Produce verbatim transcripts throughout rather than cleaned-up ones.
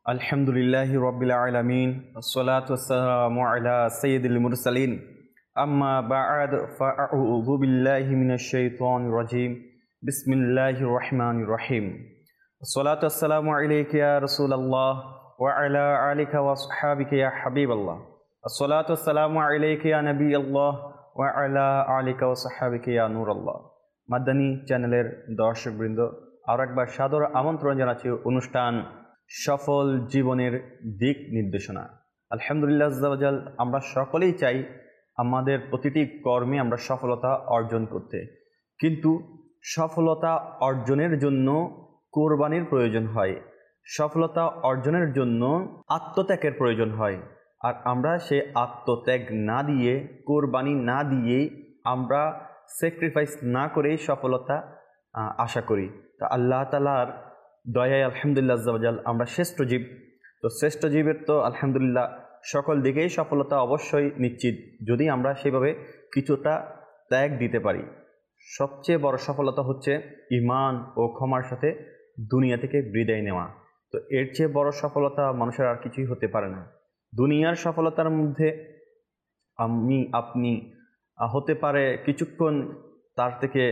আলহামদুলিল্লাহি রাব্বিল আলামিন আসসালাতু ওয়াসসালামু আলা সাইয়্যিদিল মুরসালিন আম্মা বা'দ ফাআউযু বিল্লাহি মিনাশ শাইতানির রাজীম বিসমিল্লাহির রহমানির রহিম আসসালাতু ওয়াসসালামু আলাইকা ইয়া রাসূলুল্লাহ ওয়া আলা আলিকা ওয়া আসহাবিকা ইয়া হাবিবাল্লাহ আসসালাতু ওয়াসসালামু আলাইকা ইয়া নবিয়াল্লাহ ওয়া আলা আলিকা ওয়া আসহাবিকা ইয়া নূরাল্লাহ। মাদানী চ্যানেলের দর্শকবৃন্দ, আর একবার সাদর আমন্ত্রণ জানাচ্ছি অনুষ্ঠান সফল জীবনের দিক নির্দেশনা। আলহামদুলিল্লাহ আজ্জা ওয়া জাল, আমরা সকলেই চাই আমাদের প্রতিটি কর্মে আমরা সফলতা অর্জন করতে, কিন্তু সফলতা অর্জনের জন্য কোরবানির প্রয়োজন হয়, সফলতা অর্জনের জন্য আত্মত্যাগের প্রয়োজন হয়। আর আমরা সেই আত্মত্যাগ না দিয়ে, কোরবানি না দিয়ে, আমরা স্যাক্রিফাইস না করেই সফলতা আশা করি। তা আল্লাহ তাআলার দয়ায় আলহামদুলিল্লাহ আজ্জা ওয়া জাল আমরা শ্রেষ্ঠ জীব। তো শ্রেষ্ঠ জীবের তো আলহামদুলিল্লাহ সকল দিকেই সফলতা অবশ্যই নিশ্চিত, যদি আমরা সেভাবে কিছুটা ত্যাগ দিতে পারি। সবচেয়ে বড় সফলতা হচ্ছে ঈমান ও ক্ষমার সাথে দুনিয়া থেকে বিদায় নেওয়া। তো এর চেয়ে বড় সফলতা মানুষের আর কিছুই হতে পারে না। দুনিয়ার সফলতার মধ্যে আমি আপনি হতে পারে কিছুক্ষণ তার থেকে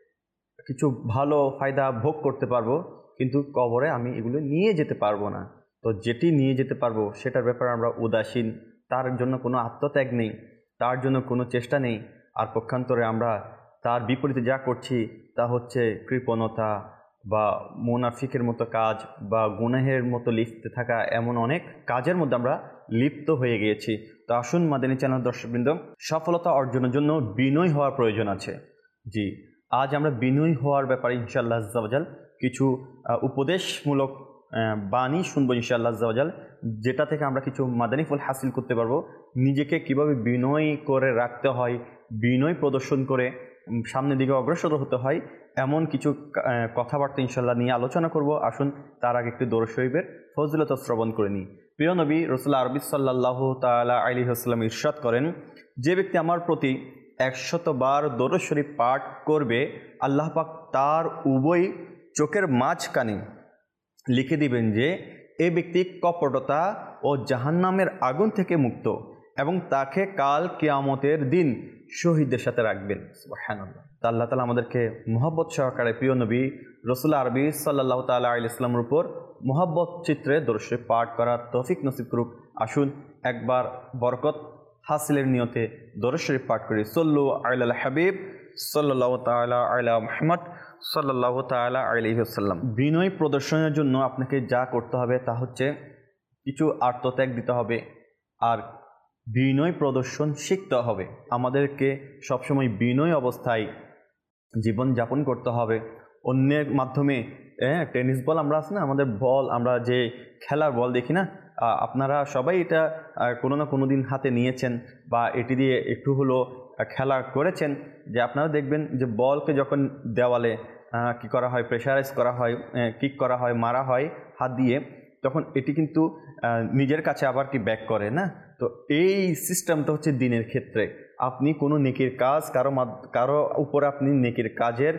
কিছু ভালো ফায়দা ভোগ করতে পারবো, কিন্তু কবরে আমি এগুলো নিয়ে যেতে পারবো না। তো যেটি নিয়ে যেতে পারবো সেটার ব্যাপারে আমরা উদাসীন, তার জন্য কোনো আত্মত্যাগ নেই, তার জন্য কোনো চেষ্টা নেই। আর পক্ষান্তরে আমরা তার বিপরীতে যা করছি তা হচ্ছে কৃপণতা বা মুনাফিকের মতো কাজ বা গুনাহের মতো লিপ্ত থাকা, এমন অনেক কাজের মধ্যে আমরা লিপ্ত হয়ে গিয়েছি। তো আসুন মাদানী চ্যানেল দর্শকবৃন্দ, সফলতা অর্জনের জন্য বিনয় হওয়ার প্রয়োজন আছে। জি, আজ আমরা বিনয়ী হওয়ার ব্যাপারে ইনশাআল্লাহ আজ্জা ওয়া জাল কিছু উপদেশমূলক বাণী শুনবো ইনশাআল্লাহ আজ্জা ওয়া জাল, যেটা থেকে আমরা কিছু মাদানী ফল হাসিল করতে পারবো। নিজেকে কিভাবে বিনয় করে রাখতে হয়, বিনয় প্রদর্শন করে সামনের দিকে অগ্রসর হতে হয়, এমন কিছু কথাবার্তা ইনশাআল্লাহ নিয়ে আলোচনা করব। আসুন তার আগে একটু দরুদ শরীফের ফজিলত শ্রবণ করে নিই। প্রিয় নবী রাসূলুল্লাহ আরবি সাল্লাল্লাহু তাআলা আলাইহি ওয়াসাল্লাম ইরশাদ করেন, যে ব্যক্তি আমার প্রতি একশত বার দরুদ শরীফ পাঠ করবে, আল্লাহ পাক তার উভয় চোখের মাঝখানে লিখে দিবেন যে এ ব্যক্তি কপটতা ও জাহান্নামের আগুন থেকে মুক্ত, এবং তাকে কাল কিয়ামতের দিন শহীদদের সাথে রাখবেন। সুবহানাল্লাহ। তা আল্লাহ তাআলা আমাদেরকে মুহাব্বত সহকারে প্রিয় নবী রাসূলুল্লাহ আরবি সাল্লাল্লাহু তাআলা আলাইহি ওয়াসাল্লামের উপর মুহাব্বত চিত্রে দরুদ শরীফ পাঠ করার তৌফিক নসিব করুক। আসুন একবার বরকত হাসিলের নিয়তে দরুদ শরীফ পাঠ করি। সল্লু আলাল হাবিব সাল্লাল্লাহু তাআলা আলা মুহাম্মদ সাল্লাল্লাহু তাআলা আলাইহি ওয়াসাল্লাম। বিনয় প্রদর্শনের জন্য আপনাকে যা করতে হবে তা হচ্ছে কিছু আত্মত্যাগ দিতে হবে, আর বিনয় প্রদর্শন শিখতে হবে। আমাদেরকে সবসময় বিনয় অবস্থায় জীবন যাপন করতে হবে। অন্যের মাধ্যমে হ্যাঁ, টেনিস বল আমরা আছে না, আমাদের বল, আমরা যে খেলার বল দেখি না, আপনারা সবাই এটা কোনো না কোনো দিন হাতে নিয়েছেন বা এটি দিয়ে একটু হলো খেলা করেছেন, যে আপনারা দেখবেন যে বলকে যখন দেওয়ালে কি করা হয়, প্রেশারাইজ করা হয়, কিক করা হয়, মারা হয় হাত দিয়ে, তখন এটি কিন্তু নিজের কাছে আবার কি ব্যাক করে না। তো এই সিস্টেমটা হচ্ছে দিনের ক্ষেত্রে। আপনি কোনো নেকির কাজ কারো কারো উপরে আপনি নেকির কাজের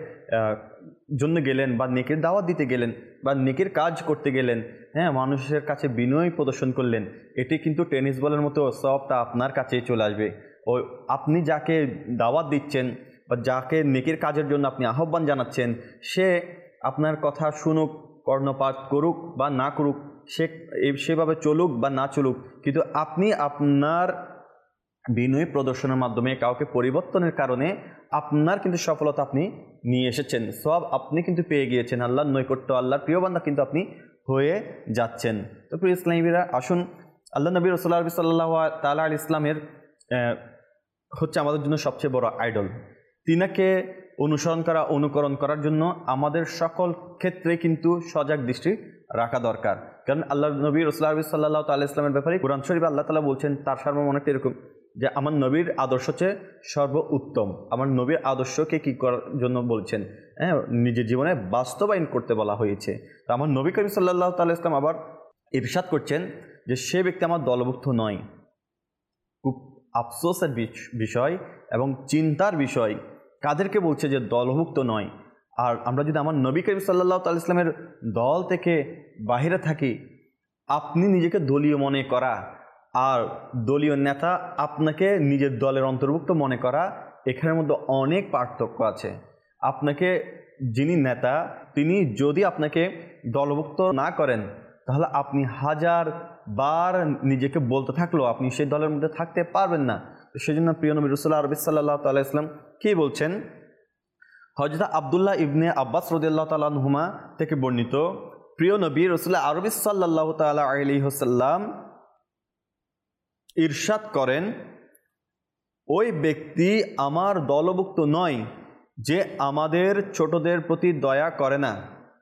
জন্য গেলেন বা নেকির দাওয়াত দিতে গেলেন বা নেকির কাজ করতে গেলেন, হ্যাঁ, মানুষের কাছে বিনয় প্রদর্শন করলেন, এটি কিন্তু টেনিস বলের মতো সবটা আপনার কাছেই চলে আসবে। ও আপনি যাকে দাওয়াত দিচ্ছেন বা যাকে নেকির কাজের জন্য আপনি আহ্বান জানাচ্ছেন, সে আপনার কথা শুনুক, কর্ণপাত করুক বা না করুক, সে সেভাবে চলুক বা না চলুক, কিন্তু আপনি আপনার বিনয় প্রদর্শনের মাধ্যমে কাউকে পরিবর্তনের কারণে আপনার কিন্তু সফলতা আপনি নিয়ে এসেছেন, সব আপনি কিন্তু পেয়ে গিয়েছেন, আল্লাহর নৈকট্য, আল্লাহর প্রিয় বান্দা কিন্তু আপনি হয়ে যাচ্ছেন। তো প্রিয় ইসলামীরা, আসুন আল্লাহ নবী রাসূলুল্লাহ সাল্লাল্লাহু তাআলা আলাইহি ইসলামের হচ্ছে আমাদের জন্য সবচেয়ে বড় আইডল। তিনাকে অনুসরণ করা, অনুকরণ করার জন্য আমাদের সকল ক্ষেত্রে কিন্তু সজাগ দৃষ্টি রাখা দরকার। কারণ আল্লাহ নবী রাসূলুল্লাহ সাল্লাল্লাহু তাআলা ইসলামের ব্যাপারে কোরআন শরীফে আল্লাহ তাআলা বলছেন, তার সারমর্ম অনেকটা এরকম যে আমার নবীর আদর্শ হচ্ছে সর্ব উত্তম। আমার নবীর আদর্শকে কী করার জন্য বলছেন, হ্যাঁ, নিজের জীবনে বাস্তবায়ন করতে বলা হয়েছে। তো আমার নবী করিম সাল্লাল্লাহু তাআলা ইসলাম আবার ইরশাদ করছেন যে সে ব্যক্তি আমার দলভুক্ত নয়। খুব আফসোসের বিষয় এবং চিন্তার বিষয়, কাদেরকে বলছে যে দলভুক্ত নয়। আর আমরা যদি আমার নবী করিম সাল্লাল্লাহু তাআলা ইসলামের দল থেকে বাহিরে থাকি, আপনি নিজেকে দলীয় মনে করা আর দলীয় নেতা আপনাকে নিজের দলের অন্তর্ভুক্ত মনে করা, এখানের মধ্যে অনেক পার্থক্য আছে। আপনাকে যিনি নেতা তিনি যদি আপনাকে দলভুক্ত না করেন তাহলে আপনি হাজার বার নিজেকে বলতে থাকলেও আপনি সেই দলের মধ্যে থাকতে পারবেন না। তো সেই জন্য প্রিয় নবী রাসূলুল্লাহ আরবি সাল্লাল্লাহু তাআলা ইসলাম কী বলছেন, হযরত আব্দুল্লাহ ইবনে আব্বাস রাদিয়াল্লাহু তাআলা আনহুমা থেকে বর্ণিত, প্রিয় নবী রাসূলুল্লাহ আরবি সাল্লাল্লাহু তাআলা আলাইহি ওয়াসাল্লাম ইরশাদ করেন, ওই ব্যক্তি আমার দলভুক্ত নয় যে আমাদের ছোটদের প্রতি দয়া করে না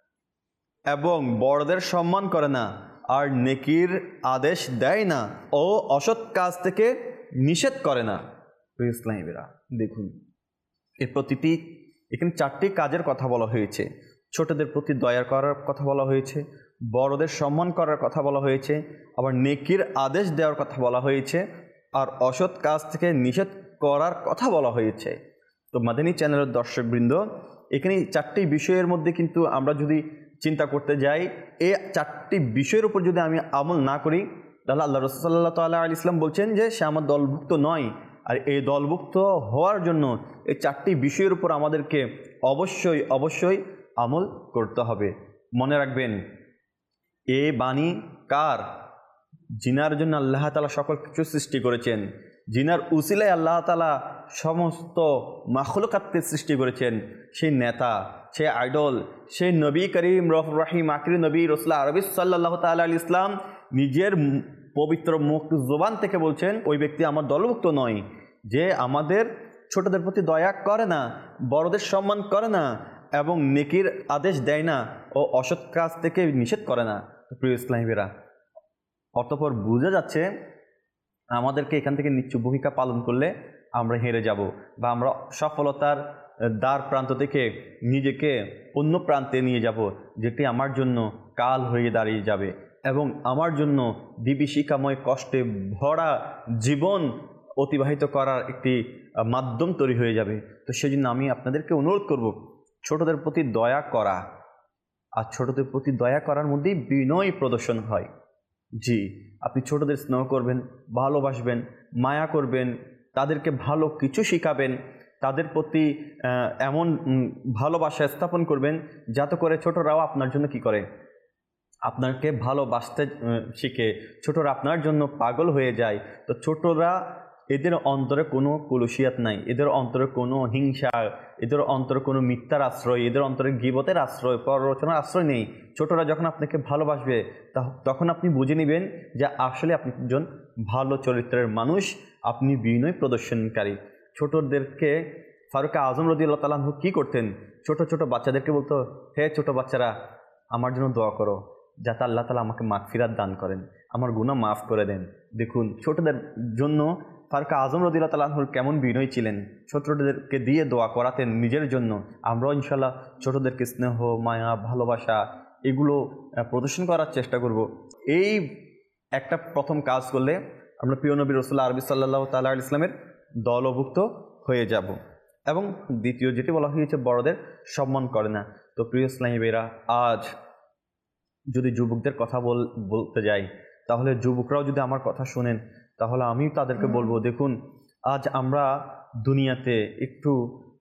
এবং বড়দের সম্মান করে না আর নেকির আদেশ দেয় না ও অসৎ কাজ থেকে নিষেধ করে না। ইসলামীরা দেখুন, এর প্রতিটি এখানে চারটি কাজের কথা বলা হয়েছে। ছোটদের প্রতি দয়া করার কথা বলা হয়েছে, বড়দের সম্মান করার কথা বলা হয়েছে, আবার নেকির আদেশ দেওয়ার কথা বলা হয়েছে, আর অসৎ কাজ থেকে নিষেধ করার কথা বলা হয়েছে। তো মাদানী চ্যানেলের দর্শকবৃন্দ, এখানে চারটি বিষয়ের মধ্যে কিন্তু আমরা যদি চিন্তা করতে যাই, এই চারটি বিষয়ের উপর যদি আমি আমল না করি তাহলে আল্লাহ রাসূল সাল্লাল্লাহু তাআলা আলাইহি ওয়াসাল্লাম বলছেন যে সে আমার দলভুক্ত নয়। আর এই দলভুক্ত হওয়ার জন্য এই চারটি বিষয়ের উপর আমাদেরকে অবশ্যই অবশ্যই আমল করতে হবে। মনে রাখবেন, এ বাণী কার? জিনার জন্য আল্লাহ তাআলা সকল কিছু সৃষ্টি করেছেন। জিনার উসিলায় আল্লাহ তাআলা সমস্ত মাখলুকাতকে সৃষ্টি করেছেন। সেই নেতা, সে আইডল, সেই নবী করিম রফুর রহিম আখির নবী রাসূলুল্লাহ আরবি সাল্লাল্লাহু তাআলা আলাইহি ইসলাম নিজের পবিত্র মুখ জবান থেকে বলছেন, ওই ব্যক্তি আমার দলভুক্ত নয় যে আমাদের ছোটদের প্রতি দয়া করে না, বড়দের সম্মান করে না এবং নেকির আদেশ দেয় না ও অসৎ কাজ থেকে নিষেধ করে না। প্রিয় ইসলামীরা, অতঃপর বোঝা যাচ্ছে আমাদেরকে এখান থেকে নিচ্ছ ভূমিকা পালন করলে আমরা হেরে যাব বা আমরা সফলতার দ্বার প্রান্ত থেকে নিজেকে অন্য প্রান্তে নিয়ে যাব, যেটি আমার জন্য কাল হয়ে দাঁড়িয়ে যাবে এবং আমার জন্য বিভীষিকাময় কষ্টে ভরা জীবন অতিবাহিত করার একটি মাধ্যম তৈরি হয়ে যাবে। তো সেই জন্য আমি আপনাদেরকে অনুরোধ করব, ছোটদের প্রতি দয়া করা। আর ছোটদের প্রতি দয়া করার মধ্যেই বিনয় প্রদর্শন হয়। জি, আপনি ছোটদের স্নেহ করবেন, ভালোবাসবেন, মায়া করবেন, তাদেরকে ভালো কিছু শিখাবেন, তাদের প্রতি এমন ভালোবাসা স্থাপন করবেন যাতে করে ছোটরাও আপনার জন্য কি করে, আপনাকে ভালোবাসতে শিখে, ছোটরা আপনার জন্য পাগল হয়ে যায়। তো ছোটরা, এদের অন্তরে কোনো কলুষিয়াত নাই, এদের অন্তরে কোনো হিংসা, এদের অন্তরে কোনো মিথ্যার আশ্রয়, এদের অন্তরে গীবতের আশ্রয়, পররচনার আশ্রয় নেই। ছোটরা যখন আপনাকে ভালোবাসবে তখন আপনি বুঝে নেবেন যে আসলে আপনি একজন ভালো চরিত্রের মানুষ, আপনি বিনয় প্রদর্শনকারী। ছোটদেরকে ফারুক আজম রাদিয়াল্লাহু তাআলা আনহু কী করতেন? ছোট ছোট বাচ্চাদেরকে বলতো, হে ছোট বাচ্চারা, আমার জন্য দোয়া করো যাতে আল্লাহ তাআলা আমাকে মাগফিরাত দান করেন, আমার গুনাহ মাফ করে দেন। দেখুন ছোটদের জন্য ফারুক আজম রাদিয়াল্লাহু তাআলা আনহু কেমন বিনয় ছিলেন, ছোটদেরকে দিয়ে দোয়া করাতেন নিজের জন্য। আমরাও ইনশাআল্লাহ ছোটদেরকে স্নেহ, মায়া, ভালোবাসা এগুলো প্রদর্শন করার চেষ্টা করব। এই একটা প্রথম কাজ করলে আমরা প্রিয় নবী রাসূলুল্লাহ আরবি সাল্লাল্লাহু তাআলা আলাইহি ইসলামের দলভুক্ত হয়ে যাব। এবং দ্বিতীয় যেটি বলা হয়েছে, বড়দের সম্মান করে না। তো প্রিয় ইসলামী ভাইরা, আজ যদি যুবকদের কথা বল বলতে যাই তাহলে যুবকরাও যদি আমার কথা শোনেন তাহলে আমি তাদেরকে বলবো, দেখুন আজ আমরা দুনিয়াতে একটু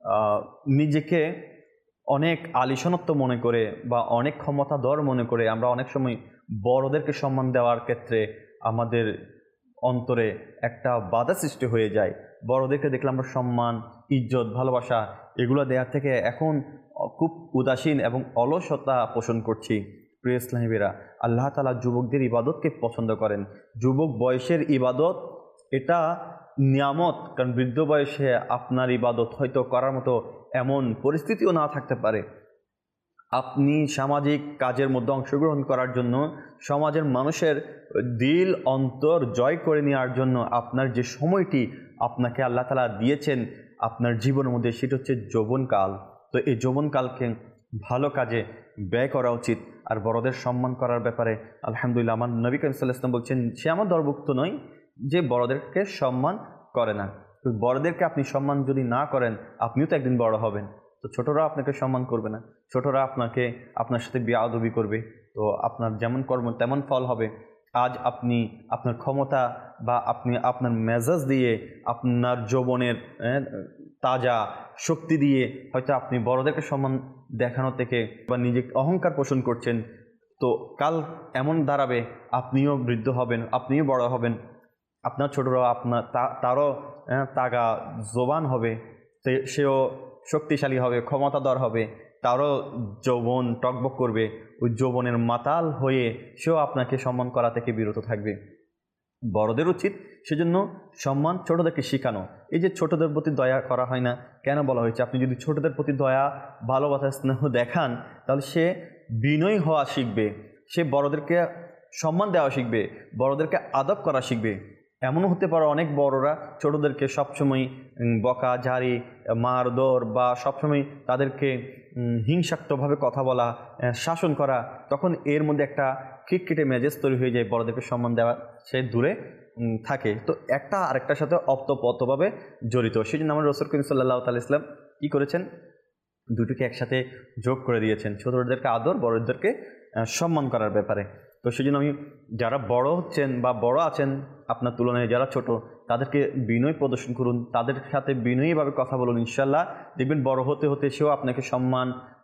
নিজেকে অনেক আলিশানত্ব মনে করে বা অনেক ক্ষমতাধর মনে করে আমরা অনেক সময় বড়দেরকে সম্মান দেওয়ার ক্ষেত্রে আমাদের অন্তরে একটা বাধা সৃষ্টি হয়ে যায়। বড়দেরকে দেখলে আমরা সম্মান, ইজ্জত, ভালোবাসা এগুলো দেওয়ার থেকে এখন খুব উদাসীন এবং অলসতা পোষণ করছি। প্রিয় ইসলামীরা, আল্লাহ তাআলা যুবকদের ইবাদতকে পছন্দ করেন। যুবক বয়সের ইবাদত এটা নিয়ামত, কারণ বৃদ্ধ বয়সে আপনার ইবাদত হয়তো করার মতো এমন পরিস্থিতিও না থাকতে পারে। আপনি সামাজিক কাজের মধ্যে অংশগ্রহণ করার জন্য, সমাজের মানুষের দিল অন্তর জয় করে নেওয়ার জন্য আপনার যে সময়টি আপনাকে আল্লাহ তাআলা দিয়েছেন আপনার জীবনের মধ্যে, সেটা হচ্ছে যৌবনকাল। তো এই যৌবনকালকে ভালো কাজে ব্যয় করা উচিত। আর বড়দের সম্মান করার ব্যাপারে আলহামদুলিল্লাহ আমার নবী করিম সাল্লাল্লাহু আলাইহি ওয়াসাল্লাম বলছেন, সে আমার দলভুক্ত নয় যে বড়দেরকে সম্মান করে না। তো বড়দেরকে আপনি সম্মান যদি না করেন আপনিও তো একদিন বড় হবেন। তো ছোটরা আপনাকে সম্মান করবে না, ছোটরা আপনাকে আপনার সাথে বেয়াদবি করবে। তো আপনার যেমন কর্ম তেমন ফল হবে। আজ আপনি আপনার ক্ষমতা বা আপনি আপনার মেজাজ দিয়ে, আপনার যৌবনের তাজা শক্তি দিয়ে হয়তো আপনি বড়দেরকে সম্মান দেখানো থেকে বা নিজে অহংকার পোষণ করছেন, তো কাল এমন দাঁড়াবে আপনিও বৃদ্ধ হবেন, আপনিও বড় হবেন, আপনার ছোটরাও আপনার তারও তাগা জোবান হবে, সেও শক্তিশালী হবে, ক্ষমতাধর হবে, তারও যৌবন টকবক করবে, ওই যৌবনের মাতাল হয়ে সেও আপনাকে সম্মান করা থেকে বিরত থাকবে। বড়দের উচিত সেজন্য সম্মান ছোটদেরকে শেখানো। এই যে ছোটদের প্রতি দয়া করা হয় না, কেন বলা হয়েছে? আপনি যদি ছোটদের প্রতি দয়া, ভালোবাসা, স্নেহ দেখান, তাহলে সে বিনয়ী হওয়া শিখবে, সে বড়দেরকে সম্মান দেওয়া শিখবে, বড়দেরকে আদব করা শিখবে। এমনও হতে পারে অনেক বড়রা ছোটদেরকে সবসময় বকা ঝাড়ি, মারধর বা সবসময় তাদেরকে হিংসাত্মকভাবে কথা বলা, শাসন করা, তখন এর মধ্যে একটা খিটখিটে মেজাজ তৈরি হয়ে যায়, বড়দেরকে সম্মান দেওয়া সে দূরে থাকে। তো একটা আরেকটার সাথে অপ্তপ্রতভাবে জড়িত। সেই জন্য আমার রাসূল করিম সাল্লাল্লাহু তাআলা ইসলাম কী করেছেন? দুটোকে একসাথে যোগ করে দিয়েছেন, ছোটদেরকে আদর, বড়দেরকে সম্মান করার ব্যাপারে। তো সেই জন্য আমি যারা বড় হচ্ছেন বা বড় আছেন আপনার তুলনায় যারা ছোট, তাদেরকে বিনয় প্রদর্শন করুন, তাদের সাথে বিনয়ীভাবে কথা বলুন। ইনশাল্লাহ দেখবেন বড় হতে হতে সেও আপনাকে সম্মান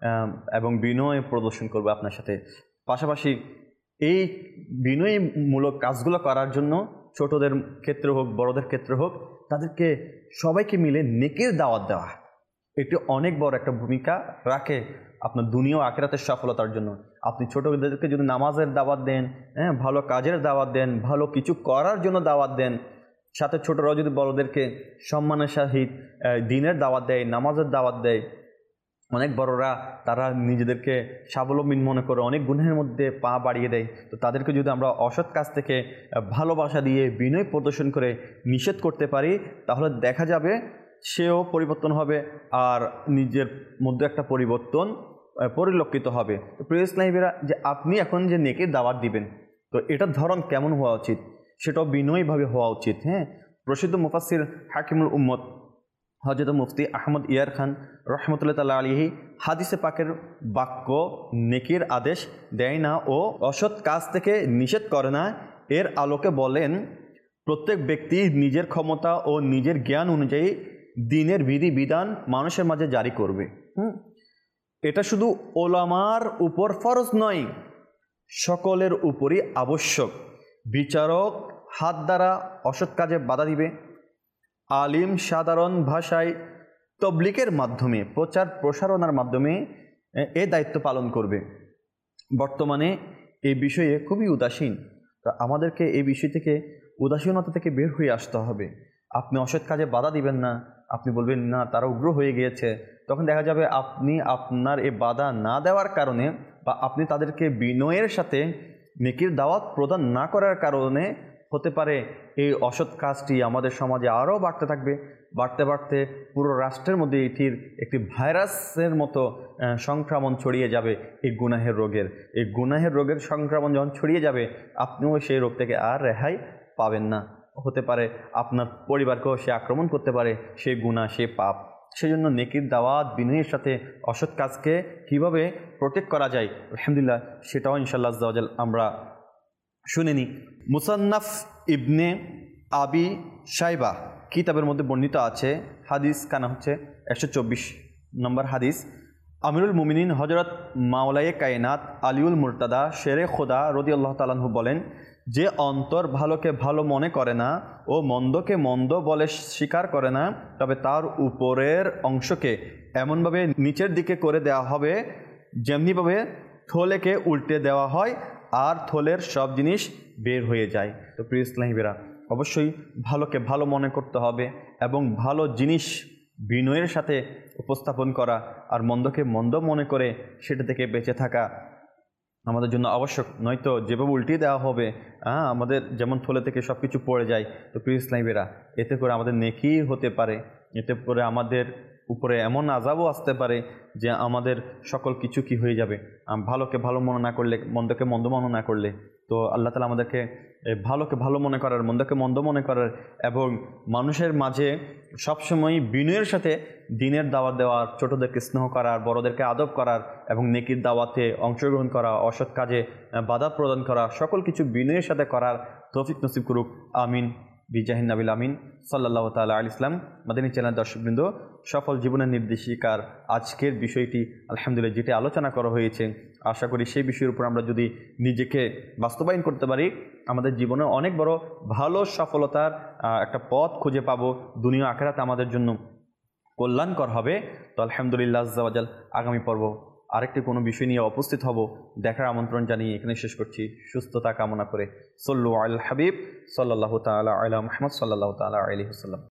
এবং বিনয় প্রদর্শন করবে আপনার সাথে। পাশাপাশি এই বিনয়মূলক কাজগুলো করার জন্য ছোটদের ক্ষেত্রে হোক, বড়দের ক্ষেত্রে হোক, তাদেরকে সবাইকে মিলে নেকির দাওয়াত দেওয়া, এটি অনেক বড় একটা ভূমিকা রাখে আপনার দুনিয়া ও আখিরাতের সফলতার জন্য। আপনি ছোটদেরকে যদি নামাজের দাওয়াত দেন, হ্যাঁ, ভালো কাজের দাওয়াত দেন, ভালো কিছু করার জন্য দাওয়াত দেন, সাথে ছোটরাও যদি বড়দেরকে সম্মানের সহিত দিনের দাওয়াত দেয়, নামাজের দাওয়াত দেয়, অনেক বড়রা তারা নিজেদেরকে স্বাবলম্বী মনে করে অনেক গুনাহের মধ্যে পা বাড়িয়ে দেয়। তো তাদেরকে যদি আমরা অসৎ কাজ থেকে ভালোবাসা দিয়ে বিনয় প্রদর্শন করে নিষেধ করতে পারি, তাহলে দেখা যাবে সেও পরিবর্তন হবে আর নিজের মধ্যে একটা পরিবর্তন পরিলক্ষিত হবে। তো প্রিয় ইসলামীরা, যে আপনি এখন যে নেকির দাওয়াত দিবেন, তো এটার ধরন কেমন হওয়া উচিত? সেটাও বিনয়ীভাবে হওয়া উচিত। হ্যাঁ, প্রসিদ্ধ মুফাসসির হাকিমুল উম্মত হযরত মুফতি আহমদ ইয়ার খান রহমতুল্লাহ তাআলা আলাইহি হাদিসে পাকের বাক্য নেকির আদেশ দেয় না ও অসৎ কাজ থেকে নিষেধ করে না, এর আলোকে বলেন, প্রত্যেক ব্যক্তি নিজের ক্ষমতা ও নিজের জ্ঞান অনুযায়ী দিনের বিধি বিধান মানুষের মাঝে জারি করবে। হুম এটা শুধু ওলামার উপর ফরজ নয়, সকলের উপরই আবশ্যক। বিচারক হাত দ্বারা অসৎ কাজে বাধা দিবে, আলিম সাধারণ ভাষায় তবলিগের মাধ্যমে, প্রচার প্রসারণার মাধ্যমে এ দায়িত্ব পালন করবে। বর্তমানে এই বিষয়ে খুবই উদাসীন। তো আমাদেরকে এই বিষয় থেকে, উদাসীনতা থেকে বের হয়ে আসতে হবে। আপনি অসৎ কাজে বাধা দিবেন না, আপনি বলবেন না তারা উগ্র হয়ে গিয়েছে, তখন দেখা যাবে আপনি আপনার এই বাধা না দেওয়ার কারণে বা আপনি তাদেরকে বিনয়ের সাথে নেকির দাওয়াত প্রদান না করার কারণে হতে পারে এই অসৎ কাজটি আমাদের সমাজে আরও বাড়তে থাকবে। বাড়তে বাড়তে পুরো রাষ্ট্রের মধ্যে এটির একটি ভাইরাসের মতো সংক্রমণ ছড়িয়ে যাবে এই গুনাহের রোগের। এই গুনাহের রোগের সংক্রমণ যখন ছড়িয়ে যাবে, আপনিও সেই রোগ থেকে আর রেহাই পাবেন না। হতে পারে আপনার পরিবারকেও সে আক্রমণ করতে পারে, সে গুনাহ, সে পাপ। সেই জন্য নেকির দাওয়াত, বিনয়ের সাথে অসৎ কাজকে কিভাবে প্রোটেক্ট করা যায়, আলহামদুলিল্লাহ সেটাও ইনশাআল্লাহ আজ্জা ওয়া জাল আমরা শুনে নিই। মুসান্নাফ ইবনে আবি শাইবা কিতাবের মধ্যে বর্ণিত আছে, হাদিস কানা হচ্ছে একশো চব্বিশ নম্বর হাদিস। আমিরুল মুমিনিন হজরত মাওলায়ে কায়নাত আলিউল মুরতাদা শেরে খোদা রাদিয়াল্লাহু তাআলা আনহু বলেন, যে অন্তর ভালোকে ভালো মনে করে না ও মন্দকে মন্দ বলে স্বীকার করে না, তবে তার উপরের অংশকে এমনভাবে নিচের দিকে করে দেওয়া হবে যেমনিভাবে থলেকে উল্টে দেওয়া হয় আর থলের সব জিনিস বের হয়ে যায়। তো প্রিয় ইসলামীরা, অবশ্যই ভালোকে ভালো মনে করতে হবে এবং ভালো জিনিস বিনয়ের সাথে উপস্থাপন করা, আর মন্দকে মন্দ মনে করে সেটা থেকে বেঁচে থাকা আমাদের জন্য আবশ্যক। নয়তো যেভাবে উল্টিয়ে দেওয়া হবে, হ্যাঁ, আমাদের যেমন থলে থেকে সব কিছু পড়ে যায়। তো প্রিয় ইসলামীরা, এতে করে আমাদের নেকি হতে পারে, এতে করে আমাদের উপরে এমন আযাবও আসতে পারে যে আমাদের সকল কিছু কি হয়ে যাবে, ভালোকে ভালো মনে না করলে, মন্দকে মন্দ মনে না করলে। তো আল্লাহ তাআলা আমাদেরকে ভালোকে ভালো মনে করার, মন্দকে মন্দ মনে করার এবং মানুষের মাঝে সবসময় বিনয়ের সাথে দ্বীনের দাওয়াত দেওয়ার, ছোটদেরকে স্নেহ করার, বড়দেরকে আদব করার এবং নেকির দাওয়াতে অংশগ্রহণ করা, অসৎ কাজে বাধা প্রদান করা, সকল কিছু বিনয়ের সাথে করার তৌফিক নসিব করুক। আমিন বিজাহিন নাবিল আমিন সাল্লাল্লাহু তাআলা আলাইহি ইসলাম। মাদানী চ্যানেল দর্শকবৃন্দ, সফল জীবনের নির্দেশিকার আজকের বিষয়টি আলহামদুলিল্লাহ যেটি আলোচনা করা হয়েছে, আশা করি সেই বিষয়ের উপর আমরা যদি নিজেকে বাস্তবায়ন করতে পারি, আমাদের জীবনে অনেক বড় ভালো সফলতার একটা পথ খুঁজে পাবো, দুনিয়া আখিরাতে আমাদের জন্য কল্যাণকর হবে। তো আলহামদুলিল্লাহ আজ্জা ওয়া জাল, আগামী পর্ব আরেকটি কোনো বিষয় নিয়ে উপস্থিত হব, দেখার আমন্ত্রণ জানিয়ে এখানে শেষ করছি, সুস্থতা কামনা করে। সল্লু আল হাবিব সাল্লাল্লাহু তাআলা আলা মুহাম্মদ সাল্লাল্লাহু তাআলা আলাইহি ওয়াসাল্লাম।